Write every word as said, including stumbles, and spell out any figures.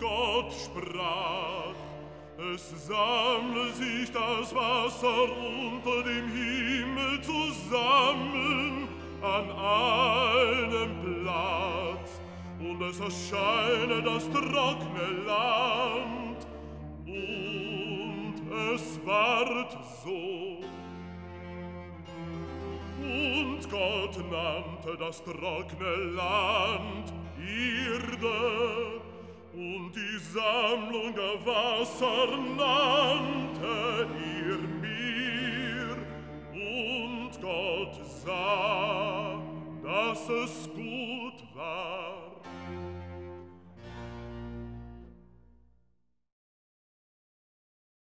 Gott sprach, es sammle sich das Wasser unter dem Himmel zusammen an einem Platz, und es erscheine das trockene Land, und es ward so. Und Gott nannte das trockene Land Erde, und die Sammlung der Wasser nannte ihr Meer. Und Gott sah, dass es gut